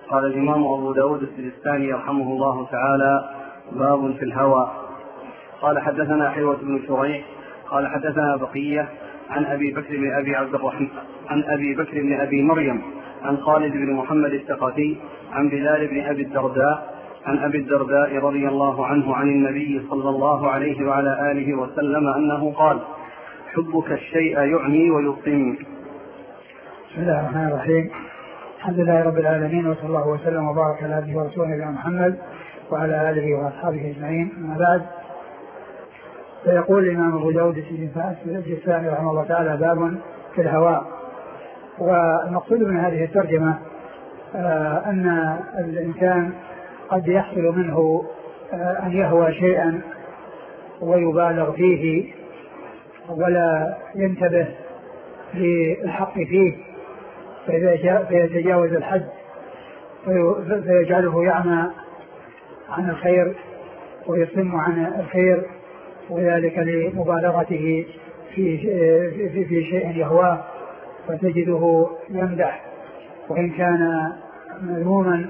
قال الإمام أبو داود السجستاني يرحمه الله تعالى: باب في الهوى. قال حدثنا حيوة بن شريح قال حدثنا بقية عن أبي بكر بن أبي عبد الرحمن عن أبي بكر بن أبي مريم عن خالد بن محمد الثقفي عن بلال بن أبي الدرداء عن أبي الدرداء رضي الله عنه عن النبي صلى الله عليه وعلى آله وسلم أنه قال: حبك الشيء يعمي ويطم. بسم الله الرحمن الرحيم. الحمد لله رب العالمين، وصلى الله وسلم وبارك على عبده ورسوله نبينا محمد وعلى آله وأصحابه أجمعين. أما بعد، فيقول الإمام أبو داود السجستاني رحمه الله تعالى: باب في الهوى. والمقصود من هذه الترجمة أن الإنسان قد يحصل منه أن يهوى شيئا ويبالغ فيه ولا ينتبه للحق فيه، فيتجاوز الحد فيجعله يعمى عن الخير ويصم عن الخير، وذلك لمبالغته في شيء يهواه، فتجده يمدح وإن كان مذموما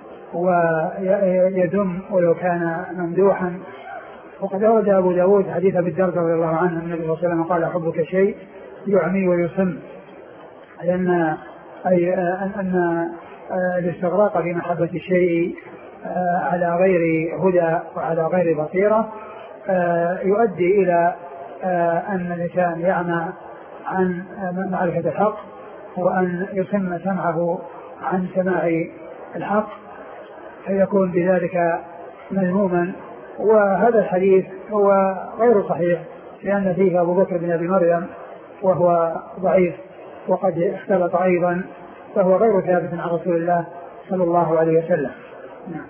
ويذم ولو كان ممدوحا. وقد أورد أبو داود حديث أبي الدرداء رضي الله عنه النبي صلى الله عليه وسلم قال: حبك شيء يعمي ويصم، لأن الاستغراق في محبة الشيء على غير هدى وعلى غير بصيرة يؤدي إلى أن الإنسان يعمى عن معرفة الحق، وأن يصم سمعه عن سماع الحق، فيكون بذلك مذموما. وهذا الحديث هو غير صحيح، لأن فيه أبو بكر بن أبي مريم وهو ضعيف وقد اختلط أيضا، فهو غير ثابت عن رسول الله صلى الله عليه وسلم. نعم.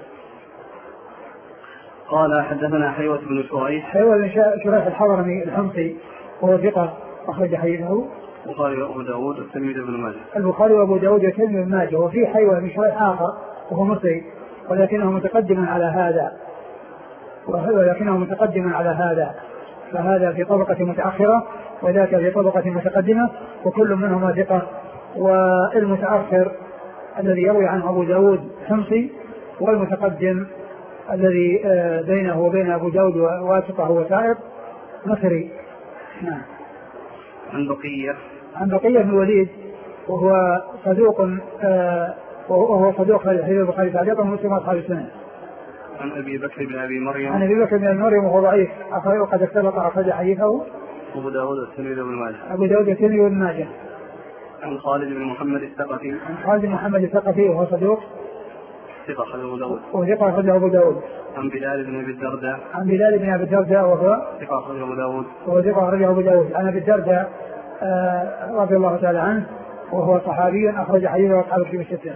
قال حدثنا حيوة بن شريح الحضرمي الحمصي وهو ثقة أخرج حديثه البخاري وأبو داود والترمذي بن ماجه. البخاري وأبو داود والترمذي بن ماجه. وفي حيوة بن شريح آخر وهو مصري ولكنه متقدم على هذا، فهذا في طبقة متأخرة وذاك في طبقة متقدمة، وكل منهما ثقة. والمتأخر الذي يروي عنه أبو داود حمصي، والمتقدم الذي بينه وبين أبو داود واسطة وسائط مصري. نعم. عن بقية بن الوليد وهو صدوق في حديث البخاري تعليقا ومسلم أصحاب السنة. عن أبي بكر بن أبي مريم وهو ضعيف وقد اختلط أخرج حديثه أبو داود والترمذي بن ماجه. عن خالد بن محمد الثقفي وهو صدوق ثقة أخرجه أبو داود. عن بلال بن أبي الدرداء وهو ثقة أخرجه أبو داود. عن أبي الدرداء رضي الله تعالى عنه وهو صحابي أخرج حديثه أصحاب الكتب الستة.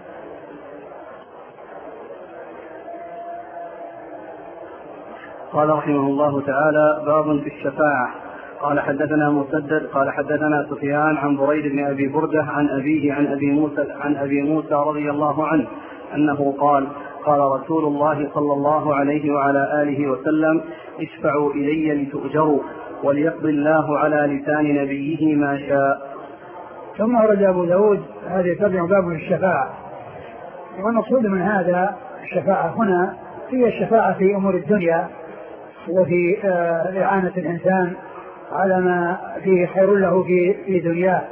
قال رحمه الله تعالى: باب في الشفاعة. قال حدثنا مسدد قال حدثنا سفيان عن بريد بن أبي بردة عن أبيه عن أبي موسى رضي الله عنه أنه قال: قال رسول الله صلى الله عليه وعلى آله وسلم: اشفعوا إلي لتؤجروا وليقضي الله على لسان نبيه ما شاء. ثم أورد أبو داود هذه ترجمة باب الشفاعة. والمقصود من هذا الشفاعة هنا هي الشفاعة في أمور الدنيا وفي إعانة الإنسان على ما فيه خير له في دنياه.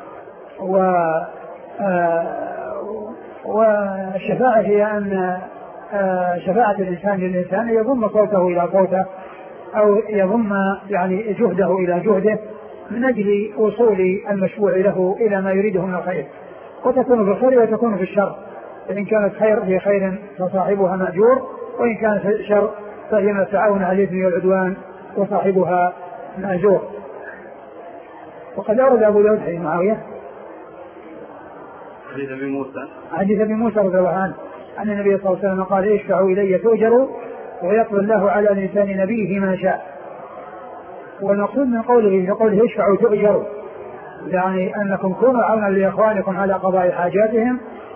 والشفاعة هي أن شفاعة الإنسان للإنسان يضم صوته إلى صوته أو يضم يعني جهده إلى جهده من أجل وصول المشفوع له إلى ما يريده من الخير، وتكون في الخير وتكون في الشر. إن كانت خير في خير فصاحبها مأجور، وإن كانت شر فهي من التعاون على الإثم والعدوان وصاحبها مأجور. وقد أورد أبو داود حديث معاوية حديث أبي موسى رضي الله عنه أن النبي صلى الله عليه وسلم قال: اشفعوا إلي تؤجروا ويقضي الله على لسان نبيه ما شاء. والمقصود من قوله اشفعوا تؤجروا، يعني أنكم كونوا عونا لإخوانكم على قضاء حاجاتهم،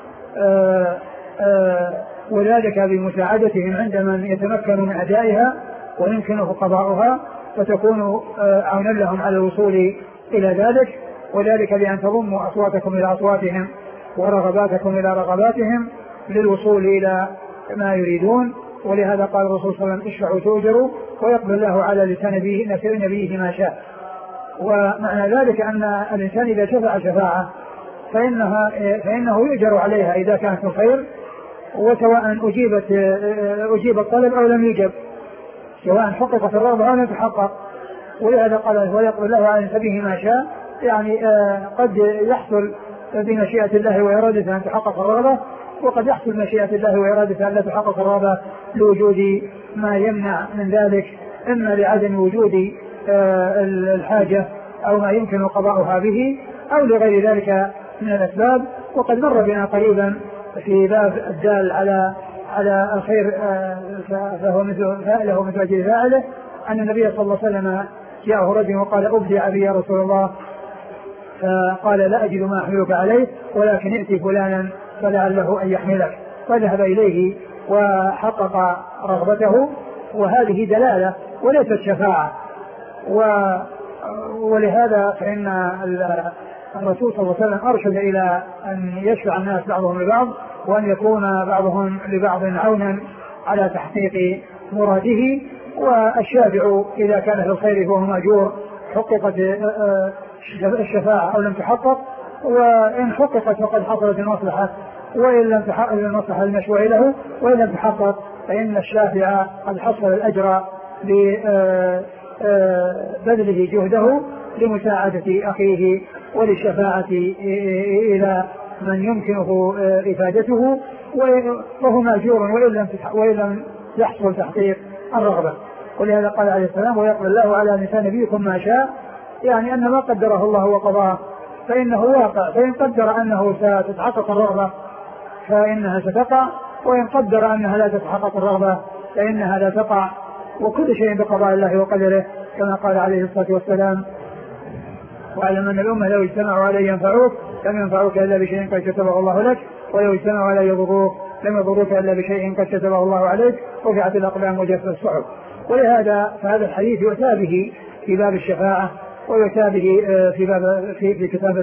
وذلك بمساعدتهم عندما يتمكنوا من أدائها ويمكنه قضاؤها، فتكونوا عونا لهم على الوصول إلى ذلك، وذلك بأن تضموا أصواتكم إلى أصواتهم ورغباتكم إلى رغباتهم، للوصول إلى ما يريدون. ولهذا قال الرسول صلى الله عليه وسلم اشفعوا تؤجروا ويقبل الله على لسان نبيه ما شاء. ومعنى ذلك أن الإنسان إذا شفع شفاعة فإنه يؤجر عليها إذا كانت الخير، وسواء أجيب الطلب أو لم يجب، سواء حققت الرغبة أو لم تحقق. ولهذا قال ويقبل الله على نبيه ما شاء، يعني قد يحصل بمشيئة الله وإرادته أن تحقق الرغبة، وقد يحصل مشيئة الله وإرادته أن لا تحقق الرغبة لوجود ما يمنع من ذلك، إما لعدم وجود الحاجة أو ما يمكن قضاؤها به أو لغير ذلك من الأسباب. وقد مر بنا قريبا في باب الدال على الخير فهو له مثل أجر فاعله، أن النبي صلى الله عليه وسلم جاءه رجل وقال أبدع بي يا رسول الله، فقال لا أجد ما أحملك عليه ولكن ائت فلانا فلعله أن يحملك، فذهب إليه وحقق رغبته. وهذه دلالة وليست شفاعة. ولهذا فإن الرسول صلى الله عليه وسلم أرشد إلى أن يشفع الناس بعضهم لبعض، وأن يكون بعضهم لبعض عونا على تحقيق مراده. والشافع إذا كان في الخير فهو مأجور، حققت الشفاعة أو لم تحقق، وإن حققت فقد حصلت المصلحة، وإن لم تحقق المصلحة المشروع له، وإن لم تحقق فإن الشافع قد حصل الأجر بذله جهده لمساعدة أخيه وللشفاعة إلى من يمكنه إفادته، وهو مأجور وإن لم يحصل تحقيق الرغبة. ولهذا قال عليه السلام ويقبل الله على لسان نبيكم ما شاء، يعني أن ما قدره الله وقضاه فإنه واقع، فإن قدر أنه ستتحقق الرغبة فإنها ستقع، وإن قدر أنها لا تتحقق الرغبة فإنها لا تقع. وكل شيء بقضاء الله وقدره، كما قال عليه الصلاة والسلام واعلم أن الأمة لو اجتمعوا على ينفعوك لم ينفعوك إلا بشيء قد كتبه الله لك، ولو اجتمعوا على يضروك لم يضروك إلا بشيء قد كتبه الله عليك، رفعت الأقلام وجفت الصحف. ولهذا فهذا الحديث يؤتى به في باب الشفاعة، ويؤتى به في كتاب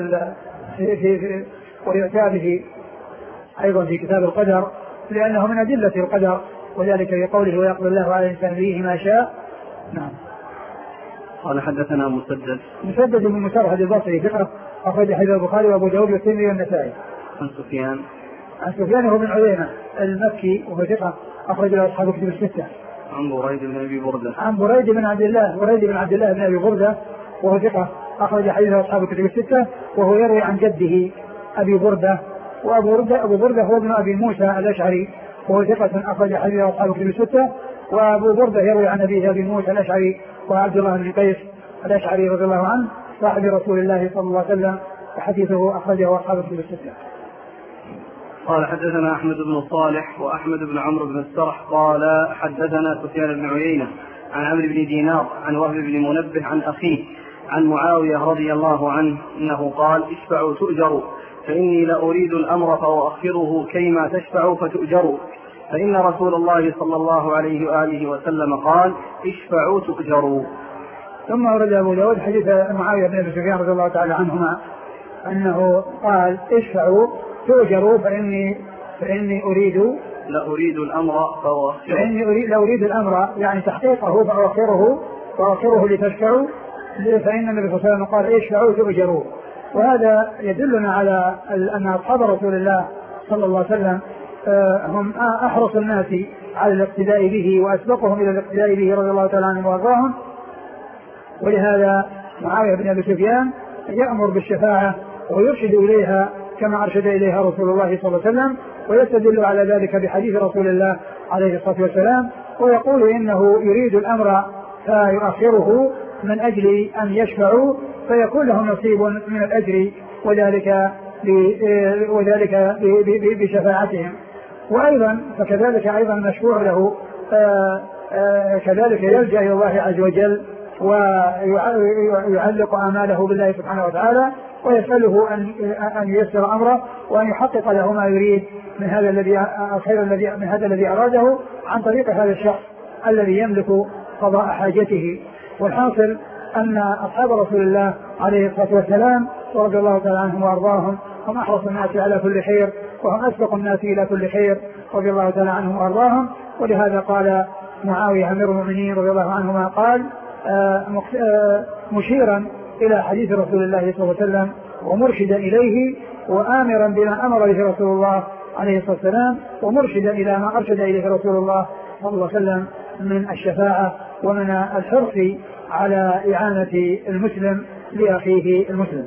ويؤتى به أيضا في كتاب القدر، لأنه من أدلة القدر، وذلك في قوله ويقبل الله على الإنسان فيه ما شاء. نعم. قال حدثنا مسدد بن مسرهد البصري ثقة أخرج حديث البخاري وأبو داود والترمذي والنسائي. عن سفيان هو بن عيينة المكي وهو ثقة أخرج له أصحاب كتب الستة. عن بريد بن أبي بردة. عن بريد بن عبد الله بن أبي بردة وهو ثقة أخرج حديث أصحاب كتب الستة، وهو يروي عن جده أبي بردة. أبو بردة هو ابن أبي موسى الأشعري وهو ثقة أخرج حديث أصحاب كتب الستة. وأبو بردة يروي عن أبيه أبي موسى الأشعري وعبد الله بن قيس الأشعري رضي الله عنه صاحب رسول الله صلى الله عليه وسلم، وحديثه أخرجه أصحاب كتب الستة. قال حدثنا أحمد بن صالح وأحمد بن عمرو بن السرح قال حدثنا سفيان بن عيينة عن عمرو بن دينار عن وهب بن منبه عن أخيه عن معاوية رضي الله عنه أنه قال اشفعوا تؤجروا، فإني لأريد الأمر فأؤخره كيما تشفعوا فتؤجروا، فإن رسول الله صلى الله عليه وآله وسلم قال اشفعوا تؤجروا. ثم أورد أبو داود حديث معاوية بن أبي سفيان رضي الله تعالى عنهما أنه قال اشفعوا تؤجروا، فإني أريد الأمر الأمر يعني تحقيقه فأؤخره لتشفعوا، فإن النبي صلى الله عليه وسلم قال اشفعوا تؤجروا. وهذا يدلنا على أن أصحاب رسول الله صلى الله عليه وسلم هم أحرص الناس على الاقتداء به وأسبقهم إلى الاقتداء به رضي الله تعالى عنهم وأرضاهم. ولهذا معاوية بن أبي سفيان يأمر بالشفاعة ويرشد إليها كما أرشد إليها رسول الله صلى الله عليه وسلم، ويستدل على ذلك بحديث رسول الله عليه الصلاة والسلام، ويقول إنه يريد الأمر فيؤخره من أجل أن يشفعوا فيكون لهم نصيب من الأجر، وذلك بشفاعتهم. وأيضا فكذلك أيضا مشروع له كذلك يلجأ إلى الله عز وجل ويعلق آماله بالله سبحانه وتعالى، ويسأله أن ييسر أمره وأن يحقق له ما يريد من هذا الذي أراده عن طريق هذا الشخص الذي يملك قضاء حاجته. والحاصل أن أصحاب رسول الله عليه الصلاة والسلام رضي الله تعالى عنهم وأرضاهم هم أحرص الناس على كل خير وهم أسبق الناس إلى كل خير رضي الله تعالى عنهم وأرضاهم. ولهذا قال معاوية أمير المؤمنين رضي الله عنهما قال مشيرا إلى حديث رسول الله صلى الله عليه وسلم ومرشدا إليه وآمرا بما أمر به رسول الله عليه الصلاة والسلام ومرشدا إلى ما أرشد إليه رسول الله صلى الله عليه وسلم من الشفاعة ومن الحرص على إعانة المسلم لأخيه المسلم.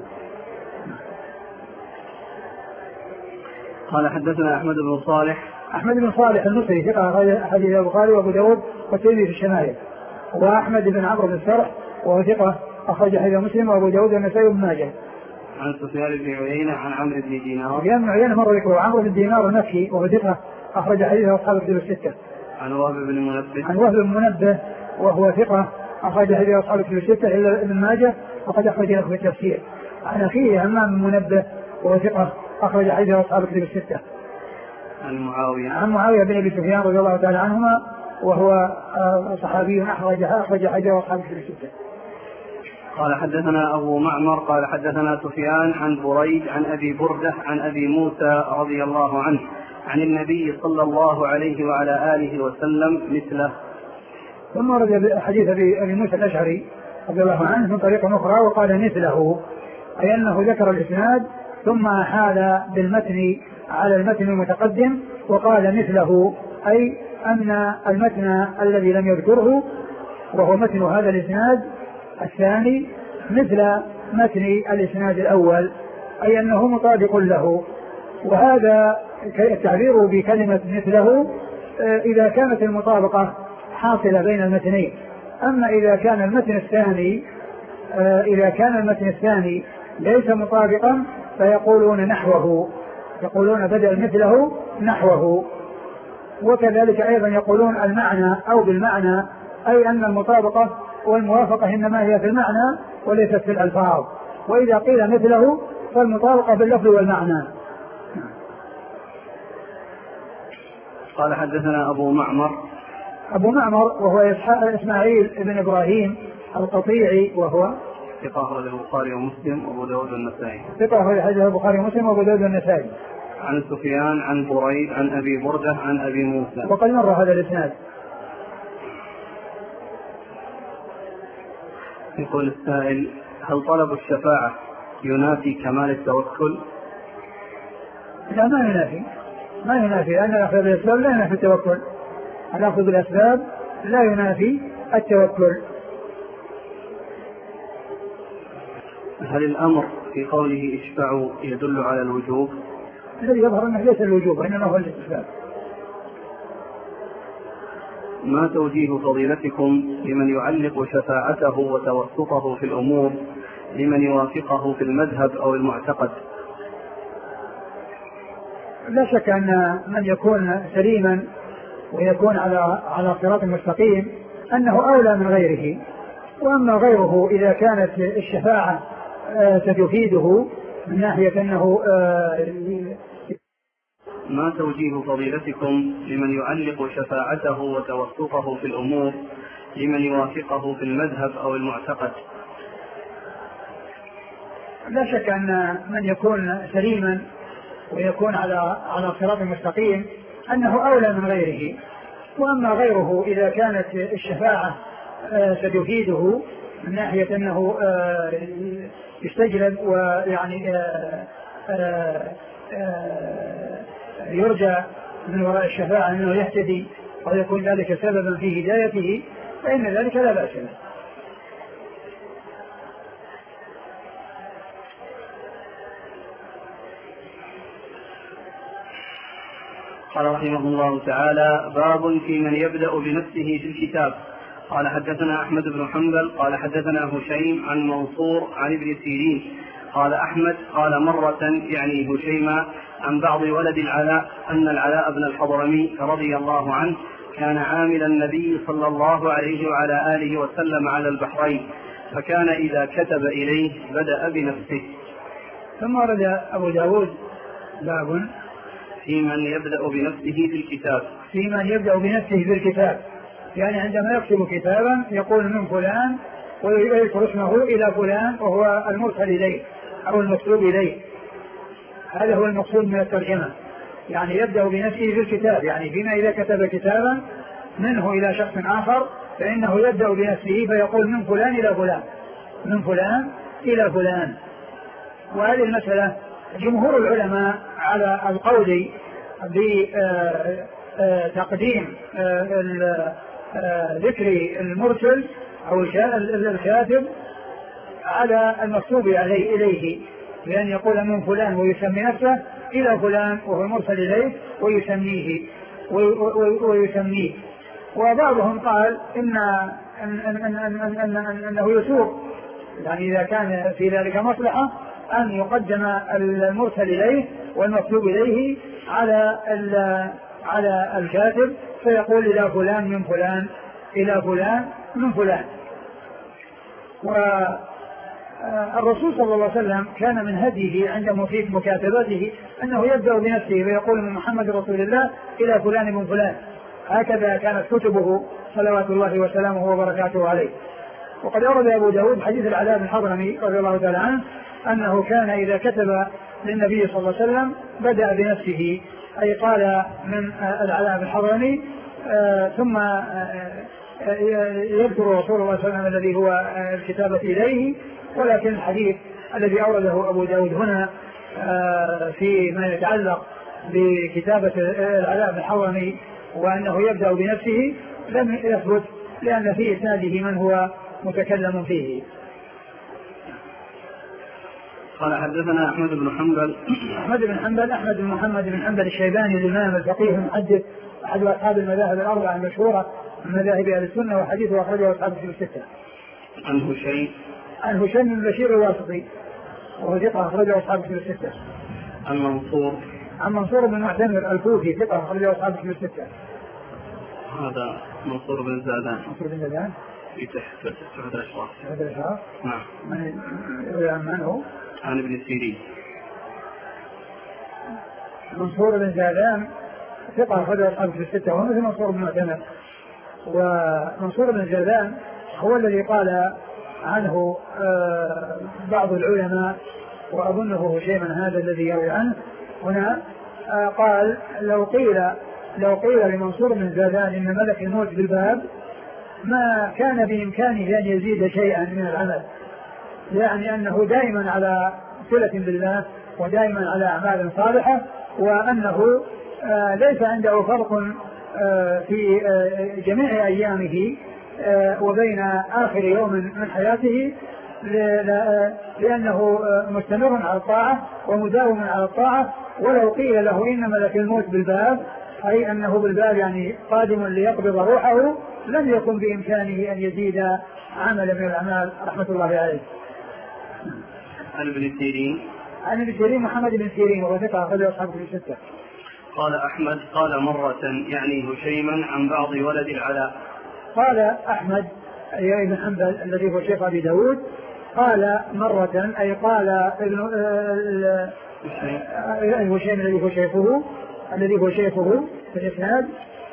قال حدثنا أحمد بن صالح المصري ثقة حديث البخاري وأبو داود والترمذي في الشمائل، وأحمد بن عمرو بن السرح وهو ثقة أخرج حديث مسلم وأبو داود والنسائي وابن ماجه. عن سفيان بن عيينة عن عمرو بن دينار. سفيان بن عيينة مر ذكره. عمرو بن دينار المكي وهو ثقة أخرج حديثه أصحاب الكتب الستة. عن وهب بن منبه وهو ثقة أخرج حديثه أصحاب الكتب الستة إلا ابن ماجه وقد أخرج له في التفسير. عن أخيه همام بن منبه وهو ثقة أخرج حديثه أصحاب الكتب الستة. عن معاوية بن أبي سفيان رضي الله تعالى عنهما وهو صحابي أخرج حديثه أصحاب الكتب الستة. قال حدثنا أبو معمر قال حدثنا سفيان عن بريد عن أبي بردة عن أبي موسى رضي الله عنه عن النبي صلى الله عليه وعلى آله وسلم مثله. ثم ورد حديث أبي موسى الأشعري رضي الله عنه من طريق أخرى وقال مثله، أي أنه ذكر الإسناد ثم حال بالمتن على المتن المتقدم وقال مثله، أي أن المتن الذي لم يذكره وهو متن هذا الإسناد الثاني مثل متن الإسناد الأول، أي أنه مطابق له. وهذا التعبير بكلمة مثله إذا كانت المطابقة حاصلة بين المتنين. أما إذا كان المتن الثاني ليس مطابقا فيقولون نحوه، يقولون بدل مثله نحوه. وكذلك أيضا يقولون المعنى أو بالمعنى، أي أن المطابقة والموافقة إنما هي في المعنى وليست في الألفاظ. وإذا قيل مثله فالمطابقة باللفظ والمعنى. قال حدثنا أبو معمر وهو إسماعيل بن إبراهيم القطيعي وهو ثقة أخرجه البخاري ومسلم وأبو داود والنسائي. عن سفيان عن بريد عن أبي بردة عن أبي موسى. وقد مر هذا الإسناد. يقول السائل: هل طلب الشفاعة ينافي كمال التوكل؟ لا، ما ينافي أن الأخذ بالأسباب لا ينافي التوكل. الأخذ بالأسباب لا ينافي التوكل. هل الأمر في قوله اشفعوا يدل على الوجوب؟ الذي يظهر أنه ليس الوجوب وإنما هو الاستحباب. ما توجيه فضيلتكم لمن يعلق شفاعته وتوسطه في الأمور لمن يوافقه في المذهب أو المعتقد؟ لا شك أن من يكون سليما ويكون على صراط مستقيم أنه أولى من غيره. وأما غيره إذا كانت الشفاعة ستفيده من ناحية أنه ما توجيه فضيلتكم لمن يعلق شفاعته وتوسطه في الأمور لمن يوافقه في المذهب أو المعتقد؟ لا شك أن من يكون سليما ويكون على صراط مستقيم أنه أولى من غيره. وأما غيره إذا كانت الشفاعة ستفيده من ناحية أنه يستجلب ويعني يرجى من وراء الشفاعة أنه يهتدي ويكون ذلك سببا في هدايته فإن ذلك لا بأس به. قال رحمه الله تعالى: باب في من يبدأ بنفسه في الكتاب. قال حدثنا أحمد بن حنبل قال حدثنا هشيم عن منصور عن ابن سيرين قال أحمد قال مرة يعني هشيما عن بعض ولد العلاء أن العلاء بن الحضرمي رضي الله عنه كان عامل النبي صلى الله عليه وعلى آله وسلم على البحرين، فكان إذا كتب إليه بدأ بنفسه. ثم ورد أبو داود باب في من يبدأ بنفسه في الكتاب. في من يبدأ بنفسه في الكتاب، يعني عندما يكتب كتابا يقول من فلان ويذكر اسمه إلى فلان وهو المرسل إليه أو المكتوب إليه. هذا هو المقصود من الترجمة، يعني يبدأ بنفسه في الكتاب، يعني فيما إذا كتب كتابا منه إلى شخص آخر فإنه يبدأ بنفسه فيقول من فلان إلى فلان، من فلان إلى فلان. وهذه المسألة جمهور العلماء على القول بتقديم ذكر المرسل أو الكاتب على المكتوب عليه إليه، بأن يقول من فلان ويسمي نفسه إلى فلان وهو المرسل إليه ويسميه. وبعضهم قال أنه يسوق، يعني إذا كان في ذلك مصلحة أن يقدم المرسل إليه والمكتوب إليه على الكاتب، فيقول إلى فلان من فلان إلى فلان من فلان. والرسول صلى الله عليه وسلم كان من هديه عند مكاتبته أنه يبدأ بنفسه ويقول من محمد رسول الله إلى فلان من فلان، هكذا كانت كتبه صلوات الله وسلامه وبركاته عليه. وقد أورد أبو داود حديث العلاء بن الحضرمي رضي الله تعالى عنه أنه كان إذا كتب للنبي صلى الله عليه وسلم بدأ بنفسه، أي قال من العلاء بن الحضرمي ثم يذكر رسول الله صلى الله عليه وسلم الذي هو الكتابة إليه. ولكن الحديث الذي أورده أبو داود هنا فيما يتعلق بكتابة العلاء بن الحضرمي وأنه يبدأ بنفسه لم يثبت، لأن في إسناده من هو متكلم فيه. قال حدثنا أحمد بن حنبل. أحمد بن محمد بن حنبل الشيباني الإمام الفقيه المحدث أحد أصحاب المذاهب الأربعة المشهورة من مذاهب أهل السنة، وحديثه أخرجه أصحاب الكتب الستة. عن هشيم بن بشير الواسطي وهو ثقة أخرجه أصحاب الكتب الستة. عن منصور بن معتمر الكوفي ثقة أخرجه أصحاب الكتب الستة. هذا منصور بن زادان في تحت الأشراف. نعم. من هو؟ عن ابن سيرين. منصور بن زادان ثقة أخرجه أصحاب الكتب الستة، وهو مثل منصور بن معتمر. ومنصور بن زادان هو الذي قال عنه بعض العلماء، وأظنه هشيما هذا الذي يروي عنه هنا، قال لو قيل لمنصور بن زادان إن ملك الموت بالباب ما كان بإمكانه أن يزيد شيئا من العمل، يعني أنه دائما على صلة بالله ودائما على أعمال صالحة، وأنه ليس عنده فرق في جميع أيامه وبين آخر يوم من حياته، لأنه مستمر على الطاعة ومداوم على الطاعة. ولو قيل له إن ملك الموت بالباب، أي أنه بالباب يعني قادم ليقبض روحه، لم يكن بإمكانه أن يزيد عملا من الأعمال رحمة الله عليه. عن ابن سيرين محمد بن سيرين وهو ثقة أخرجه أصحاب الكتب الستة. قال أحمد قال مرة يعني هشيما عن بعض ولد العلاء. قال أحمد أي بن حنبل الذي هو شيخ أبي داود قال مرة، أي قال هشيم الذي هو شيخه في الإسناد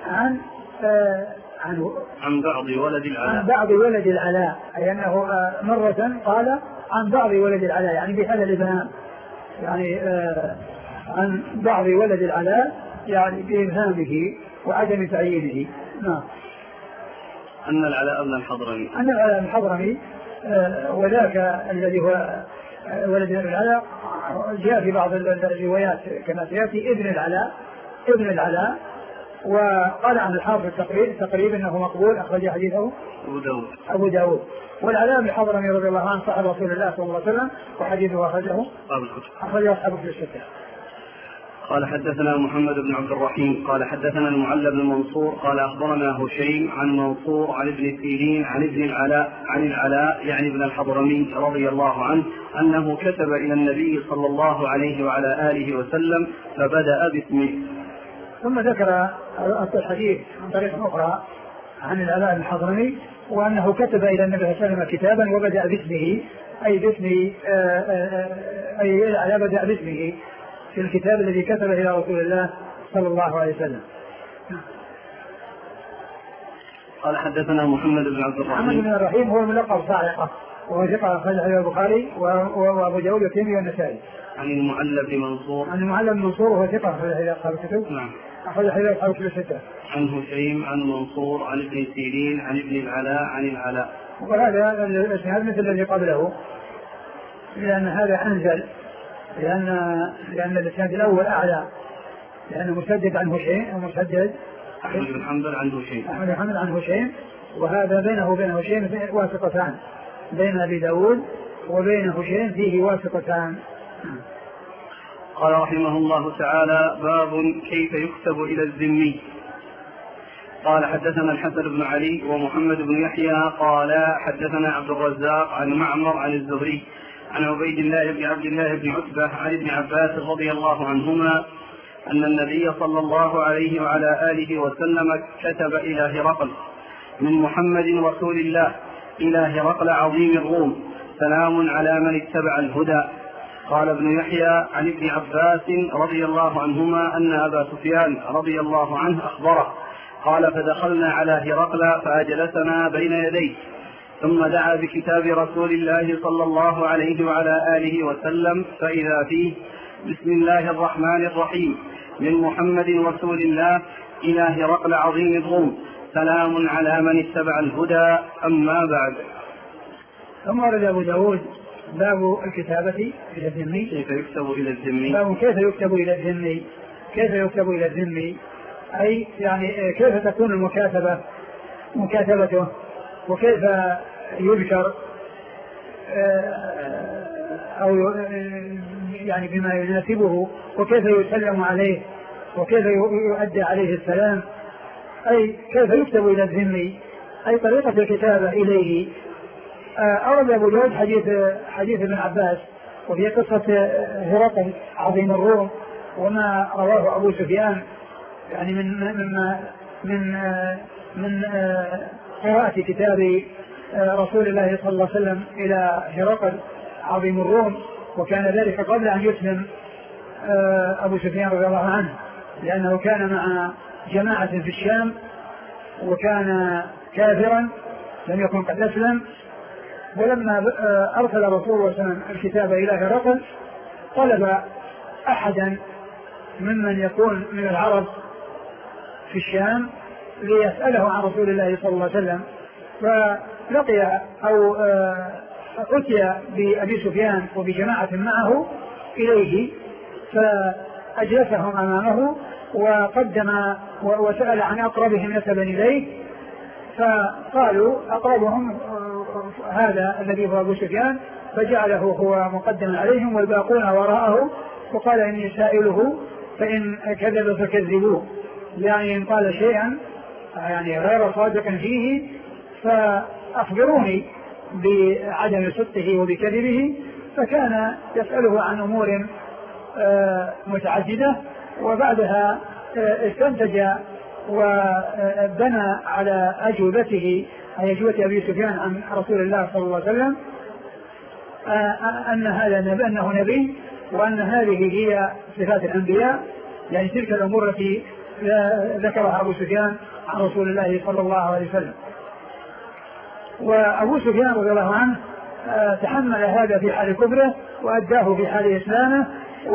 عن بعض ولد العلاء، أي أنه مرة قال عن بعض ولد العلاء، يعني بهذا الإبهام، يعني عن بعض ولد العلاء يعني بإبهامه وعدم تعيينه. نعم. أن العلاء بن الحضرمي وذاك الذي هو ولد العلاء جاء في بعض الروايات كما سيأتي ابن العلاء. وقال عن الحافظ التقريب انه مقبول، اخرج حديثه ابو داود. والعلاء بن الحضرمي رضي الله عنه صاحب رسول الله صلى الله عليه وسلم، وحديثه اخرجه اصحاب الكتب الستة. قال حدثنا محمد بن عبد الرحيم قال حدثنا المعلى بن منصور قال أخبرنا هشيم عن منصور عن ابن سيرين عن ابن العلاء يعني ابن الحضرمي رضي الله عنه أنه كتب إلى النبي صلى الله عليه وعلى آله وسلم فبدأ باسمه. ثم ذكر الحديث عن طريق أخرى عن العلاء بن الحضرمي وأنه كتب إلى النبي صلى الله عليه وسلم كتابا وبدأ باسمه، أي العلاء بدأ باسمه في الكتاب الذي كتبه إلى رسول الله صلى الله عليه وسلم. قال حدثنا محمد بن عبد الرحيم. محمد بن الرحيم هو ملقب صاعقة، وهو ثقة أخرج حديث البخاري وأبو داود والترمذي والنسائي. عن المعلى بن منصور. عن المعلى بن منصور وهو ثقة أخرج حديث أصحاب الكتب. نعم. أخرج حديث أصحاب الكتب 6. عن هشيم عن منصور عن ابن سيرين عن ابن العلاء عن العلاء. وهذا الإسناد مثل الذي قبله، لأن هذا أنزل، لأن الإسناد الأول أعلى، لأنه مسدد عن هشيم ومسدد أحمد بن حنبل عن هشيم. أحمد بن حنبل عن هشيم، وهذا بينه وبين هشيم واسطتان، بين أبي داود وبين هشيم فيه واسطتان. قال رحمه الله تعالى: باب كيف يكتب إلى الذمي. قال حدثنا الحسن بن علي ومحمد بن يحيى قال حدثنا عبد الرزاق عن معمر عن الزهري عن عبيد الله بن عبد الله بن عتبة عن ابن عباس رضي الله عنهما أن النبي صلى الله عليه وعلى آله وسلم كتب إلى هرقل: من محمد رسول الله إلى هرقل عظيم الروم، سلام على من اتبع الهدى. قال ابن يحيى عن ابن عباس رضي الله عنهما أن أبا سفيان رضي الله عنه أخبره قال: فدخلنا على هرقل فأجلسنا بين يديه، ثم دعا بكتاب رسول الله صلى الله عليه وعلى آله وسلم فإذا فيه: بسم الله الرحمن الرحيم، من محمد رسول الله إلى هرقل عظيم الروم، سلام على من اتبع الهدى، أما بعد. ثم ورد أبو داود باب الكتابة إلى الذمي. كيف يكتب إلى الذمي؟ باب كيف يكتب إلى الذمي. كيف يكتب إلى الذمي، أي يعني كيف تكون مكاتبته، وكيف يذكر أو يعني بما يناسبه، وكيف يسلم عليه، وكيف يؤدى عليه السلام، أي كيف يكتب إلى الذمي، أي طريقة الكتابة إليه. أورد أبو داود حديث ابن عباس وفي قصة هرقل عظيم الروم، وما رواه أبو سفيان يعني من قراءة كتاب رسول الله صلى الله عليه وسلم إلى هرقل عظيم الروم، وكان ذلك قبل أن يسلم أبو سفيان رضي الله عنه، لأنه كان مع جماعة في الشام وكان كافرا لم يكن قد أسلم. ولما أرسل رسول الله صلى الله عليه وسلم الكتاب إلى هرقل طلب أحدا ممن يكون من العرب في الشام ليسأله عن رسول الله صلى الله عليه وسلم، فلقي أو أتي بأبي سفيان وبجماعة معه إليه، فأجلسهم أمامه وقدم وسأل عن أقربهم نسبا إليه، فقالوا أقربهم هذا الذي هو أبو سفيان، فجعله هو مقدما عليهم والباقون وراءه، وقال إني سائله فإن كذب فكذبوه، يعني إن قال شيئا يعني غير صادق فيه فأخبروني بعدم صدقه وبكذبه. فكان يسأله عن أمور متعددة، وبعدها استنتج وبنى على أجوبته أي أجوبة أبي سفيان عن رسول الله صلى الله عليه وسلم أنه نبي، وأن هذه هي صفات الأنبياء، يعني تلك الأمور التي ذكرها أبو سفيان عن رسول الله صلى الله عليه وسلم. وأبو سفيان رضي الله عنه تحمل هذا في حال كفره وأداه في حال إسلامه،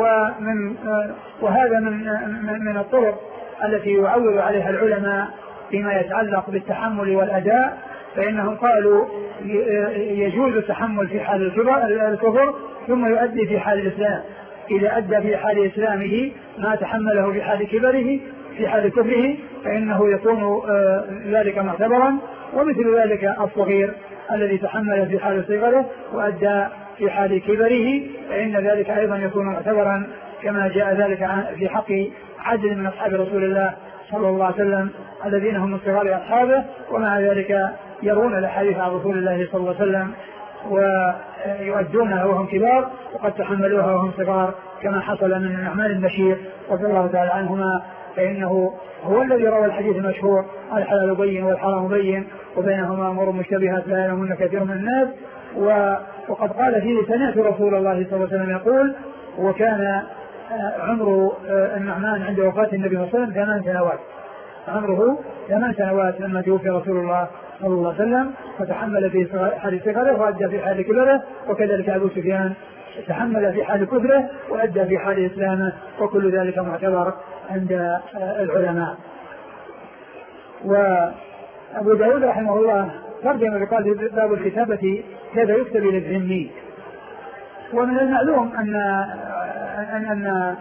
وهذا من الطرق التي يعول عليها العلماء فيما يتعلق بالتحمل والأداء، فإنهم قالوا يجوز التحمل في حال الكفر ثم يؤدي في حال الإسلام. إذا أدى في حال إسلامه ما تحمله في حال كبره في حال كفره فإنه يكون ذلك معتبرا، ومثل ذلك الصغير الذي تحمل في حال صغره وأدى في حال كبره فإن ذلك أيضا يكون معتبرا، كما جاء ذلك في حق عدد من أصحاب رسول الله صلى الله عليه وسلم الذين هم من صغار أصحابه، ومع ذلك يرون الحديث عن رسول الله صلى الله عليه وسلم ويؤدونها وهم كبار، وقد تحملوها وهم صغار، كما حصل من النعمان البشير رضي الله تعالى عنهما، فإنه هو الذي روى الحديث المشهور: الحلال بين والحرام بين وبينهما أمور مشتبهات لا يعلمون كثير من الناس. وقد قال فيه: سمعت رسول الله صلى الله عليه وسلم يقول. وكان عمر النعمان عند وفاة النبي صلى الله عليه وسلم 8 سنوات، عمره 8 سنوات لما توفي رسول الله صلى الله عليه وسلم فتحمل في حال صغره وأدى في حال كبره، وكذلك أبو سفيان تحمل في حال كفره وأدى في حال إسلامه، وكل ذلك معتبر عند العلماء. وأبو داود رحمه الله ترجم بقال باب الكتابة كيف يكتب للذمي. ومن المعلوم أن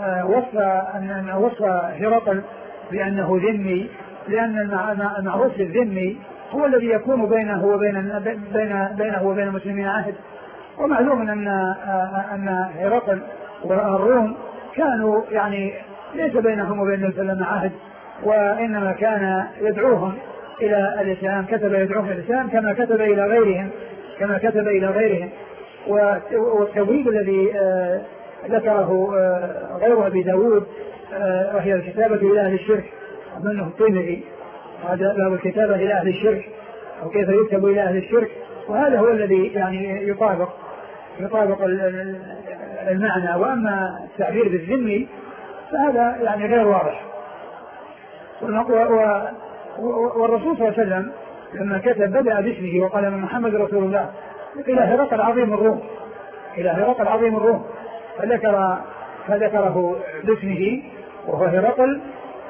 وصف هرقل بأنه ذمي، لأن المعروف الذمي هو الذي يكون بينه وبين المسلمين عهد. ومعلوم أن هرقل والروم كانوا يعني ليس بينهم وبين الإسلام عهد، وإنما كان يدعوهم إلى الإسلام، كتب يدعوهم إلى الإسلام كما كتب إلى غيرهم. والتوحيد الذي ذكره غير أبي داود وهي الكتابة إلى أهل الشرك منه الطيبري، هذا باب الكتابة إلى أهل الشرك أو كيف يكتب إلى أهل الشرك، وهذا هو الذي يعني يطابق المعنى. وأما التعبير بالذمي فهذا يعني غير واضح. والرسول صلى الله عليه وسلم لما كتب بدأ باسمه وقال من محمد رسول الله إلى هرقل عظيم الروم، فذكره باسمه وهو هرقل،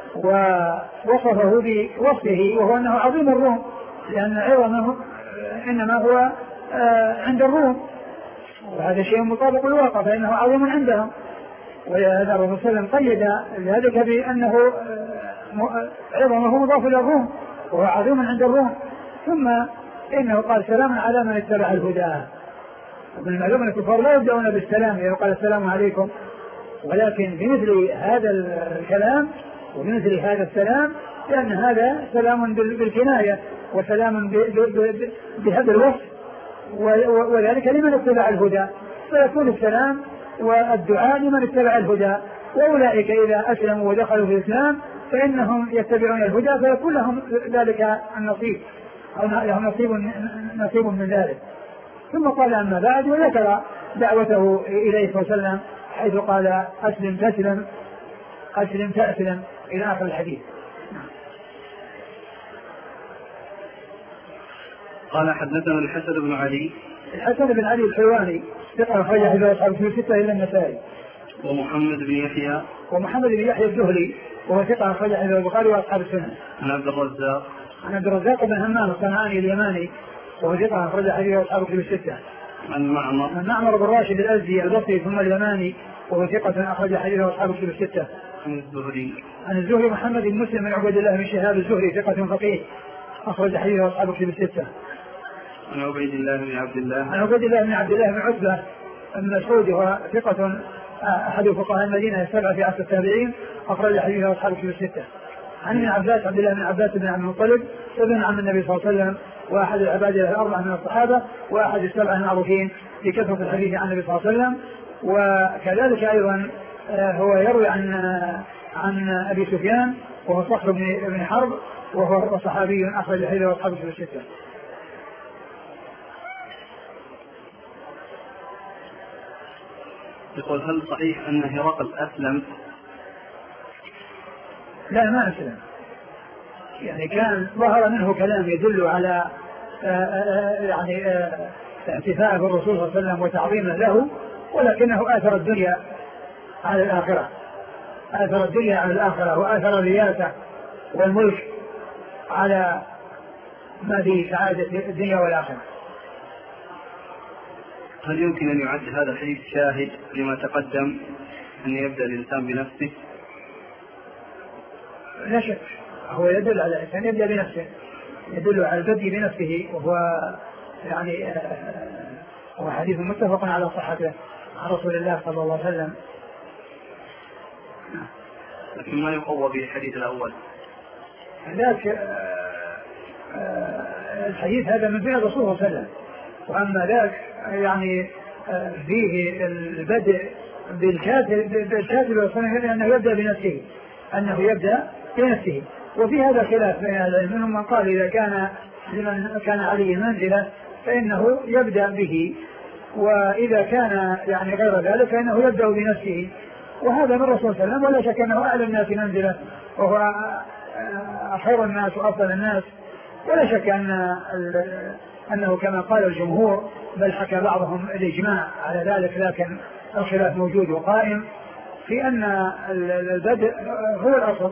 ووصفه بوصفه وهو أنه عظيم الروم، لأن عظمه إنما هو عند الروم، وهذا شيء مطابق للواقع فإنه عظيم عندهم. ولهذا الرسول صلى الله عليه وسلم قيد ذلك بأنه عظمه مضاف إلى الروم وهو عظيم عند الروم. ثم إنه قال سلام على من اتبع الهدى. من المعلوم أن الكفار لا يبدأون بالسلام إذا قال السلام عليكم، ولكن بمثل هذا الكلام وبمثل هذا السلام، لأن هذا سلام بالكناية وسلام بهذا الوصف، وذلك لمن اتبع الهدى، فيكون السلام والدعاء لمن اتبع الهدى. وأولئك إذا أسلموا ودخلوا في الإسلام فإنهم يتبعون الهدى فيكون لهم ذلك النصيب أو لهم نصيب من ذلك. ثم قال أما بعد، وذكر دعوته إليه صلى الله عليه وسلم حيث قال أسلم تسلم أسلم تأسلم إلى آخر الحديث. قال حدثنا الحسن بن علي الحلواني ثقة أخرجه حديث أصحاب الكتب الستة إلا النسائي. ومحمد بن يحيى الزهري وهو ثقة أخرجه حديث البخاري وأصحاب السنن. عن عبد الرزاق بن همام الصنعاني اليماني وهو ثقة أخرجه حديث أصحاب الكتب الستة. عن معمر بن راشد الأزدي البصري ثم اليماني وهو ثقة أخرج حديث أصحاب الكتب الستة. عن الزهري محمد بن مسلم بن عبد الله بن شهاب الزهري ثقة فقيه أخرج حديث أصحاب الكتب الستة. عن عبيد الله بن عبد الله بن عتبة بن مسعود وهو ثقة أحد فقهاء المدينة السبعة في عصر التابعين أخرج حديث أصحاب الكتب الستة. عن ابن عباس عبد الله بن عباس بن عبد المطلب ابن عم النبي صلى الله عليه وسلم وأحد العباد الأربعة من الصحابة وأحد السبعة المعروفين بكثرة الحديث عن النبي صلى الله عليه وسلم. وكذلك أيضا هو يروي عن أبي سفيان وهو صخر بن حرب وهو صحابي أخرج حديث أصحاب الكتب الستة. يقول هل صحيح أن هرقل أسلم؟ لا ما أسلم، يعني كان ظهر منه كلام يدل على يعني احتفاء بالرسول صلى الله عليه وسلم وتعظيمه له، ولكنه آثر الدنيا على الآخرة وآثر الرياسة والملك على ما في سعادة الدنيا والآخرة. هل يمكن أن يعد هذا الحديث شاهد لما تقدم أن يبدأ الإنسان بنفسه؟ لا شك، هو يدل على أن يبدأ بنفسه، يدل على البدء بنفسه، وهو يعني هو حديث متفق على صحته عن رسول الله صلى الله عليه وسلم. لكن ما يقوى به الحديث الأول. ذاك الحديث هذا من فعل الرسول صلى الله عليه وسلم، وأما ذاك يعني فيه البدء بالكاتب والصنع أنه يبدأ بنفسه، وفي هذا خلاف بين العلم، منهم من قال إذا كان لمن كان عليه منزلة فإنه يبدأ به، وإذا كان يعني غير ذلك فإنه يبدأ بنفسه، وهذا من الرسول صلى الله عليه وسلم، ولا شك أنه أعلى الناس منزلة وهو خير الناس وأفضل الناس، ولا شك أنه كما قال الجمهور، بل حكى بعضهم الإجماع على ذلك، لكن الخلاف موجود وقائم في أن البدء هو الأصل.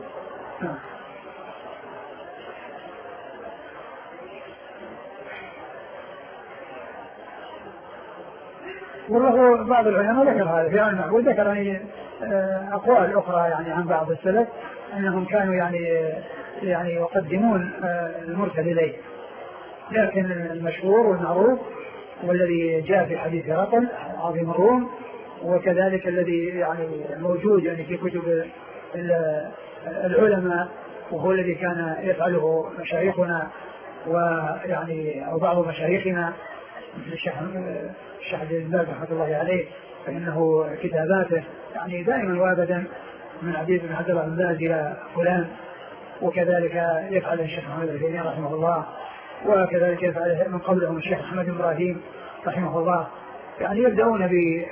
والله بعض العلماء ذكر هذا في علم المعبود، ذكر يعني أقوال أخرى يعني عن بعض السلف أنهم كانوا يعني يقدمون المرسل إليه، لكن المشهور والمعروف والذي جاء في حديث هرقل عظيم الروم، وكذلك الذي يعني موجود يعني في كتب العلماء، وهو الذي كان يفعله مشايخنا ويعني أو بعض مشايخنا مثل الشيخ بن باز رحمة الله عليه، فإنه كتاباته يعني دائما وابدا من عبيد بن عبد الله بن باز إلى فلان، وكذلك يفعل الشيخ محمد العثيمين رحمه الله، وكذلك يفعل من قبلهم الشيخ محمد بن إبراهيم رحمه الله، يعني يبدأون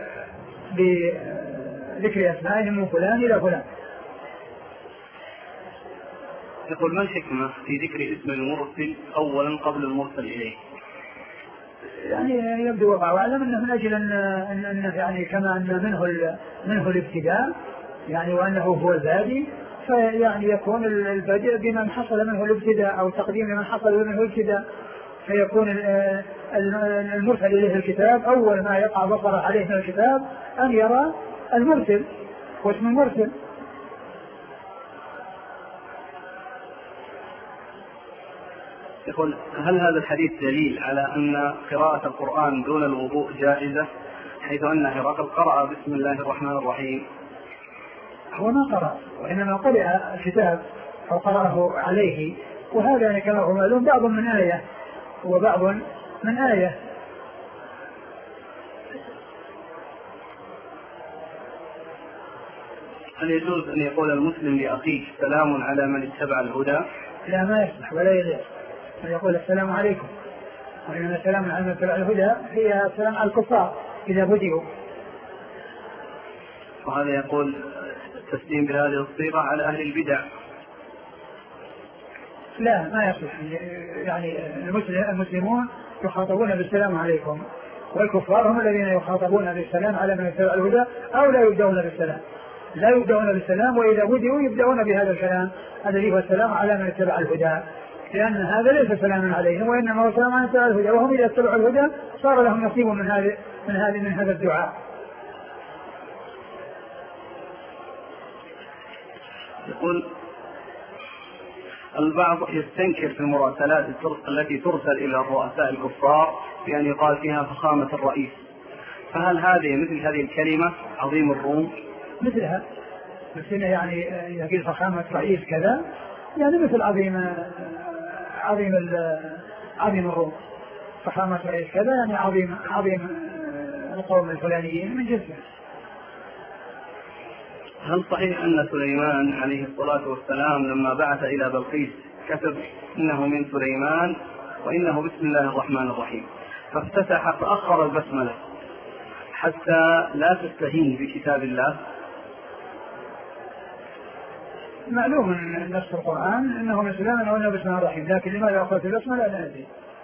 بذكر أسمائهم من فلان إلى فلان. يقول: ما الحكمة في ذكر اسم المرسل أولا قبل المرسل إليه؟ يعني يبدو وقع أعلم أنه من أجل أن يعني كما أن منه الابتداء يعني وأنه هو البادي، فيعني يكون البدء بمن حصل منه الابتداء أو تقديم من حصل منه الابتداء، فيكون المرسل إليه الكتاب أول ما يقع بصره عليه من الكتاب أن يرى المرسل واسم المرسل. يقول: هل هذا الحديث دليل على أن قراءة القرآن دون الوضوء جائزة، حيث أن هرقل قرأ بسم الله الرحمن الرحيم؟ هو ما قرأ، وإنما قرأ الكتاب أو قرأه عليه، وهذا يعني كما هو معلوم بعض من آية وبعض من آية. هل يجوز أن يقول المسلم لأخيه سلام على من اتبع الهدى؟ لا، ما يصلح ولا يليق أن يقول السلام عليكم، وإنما السلام على من اتبع الهدى هي السلام على الكفار إذا بدئوا. وهذا يقول التسليم بهذه الصيغة على أهل البدع. لا، ما يصلح، يعني المسلمون يخاطبون بالسلام عليكم، والكفار هم الذين يخاطبون بالسلام على من اتبع الهدى، أو لا يبدأون بالسلام، لا يبدأون بالسلام، وإذا بدئوا يبدأون بهذا الكلام الذي هو السلام على من اتبع الهدى، لأن هذا ليس سلاما عليهم، وإنما هو سلام على من اتبع الهدى، وهم إذا اتبعوا الهدى صار لهم نصيب من هذا الدعاء. يقول: البعض يستنكر في المراسلات التي ترسل إلى الرؤساء الكفار بأن يقال فيها فخامة الرئيس، فهل هذه مثل هذه الكلمة عظيم الروم؟ مثلها، مثلنا يعني يقول فخامة رئيس كذا، يعني مثل عظيم الروم، فخامة رئيس كذا يعني عظيم القوم الفلانيين من جنسه. هل صحيح أن سليمان عليه الصلاة والسلام لما بعث إلى بلقيس كتب إنه من سليمان وإنه بسم الله الرحمن الرحيم، فأخر البسملة حتى لا تستهين بكتاب الله؟ معلوم من نص القرآن أنه من سليمان وإنه بسم الله الرحيم، لكن لماذا أخرت البسملة لا ندري.